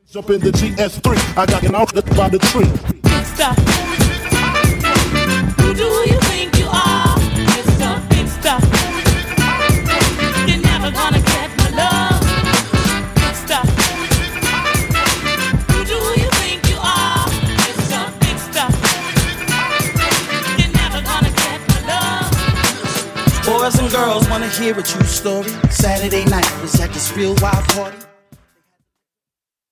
Jump in the GS3, I got an outlet by the tree. Stop. Who do you think you are, Mr. Big Stuff? You're never gonna get my love. Big Stuff. Who do you think you are, Mr. Big Stuff? You're never gonna get my love. Boys and girls wanna hear a true story. Saturday night was at this real wild party.